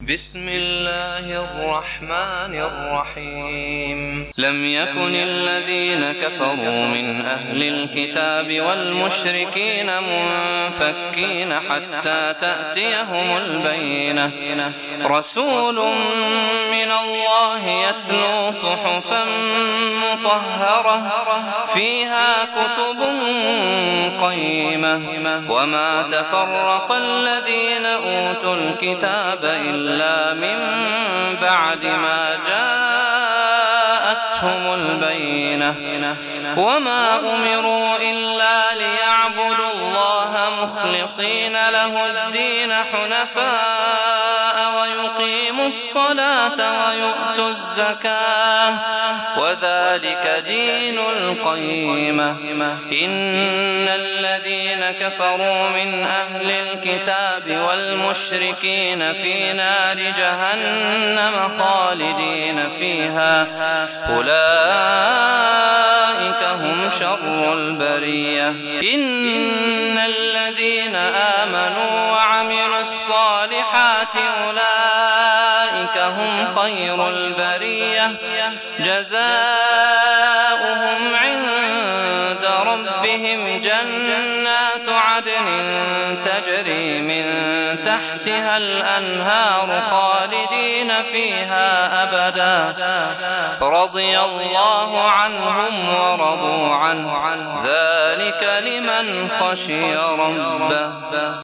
بسم الله الرحمن الرحيم لم يكن الذين كفروا من أهل الكتاب والمشركين منفكين حتى تأتيهم البينة رسول من الله يتلو صحفا مطهرة فيها كتب قيمة وما تفرق الذين أوتوا الكتاب إلا من بعد ما جاءتهم البينة وما أمروا إلا ليعبدوا الله مخلصين له الدين حنفاء ويقيموا الصلاة ويؤتوا الزكاة وذلك دين القيمة إن الذين كفروا من أهل الكتاب والمشركين في نار جهنم خالدين فيها أولئك هم شر البرية إن الذين آمنوا وعملوا الصالحات أولئك هم خير البرية جزاؤهم عند ربهم جنات عدن تجري من تحتها الأنهار خالدين فيها أبدا رضي الله عنهم ورضوا عنه ذلك لمن خشي ربه.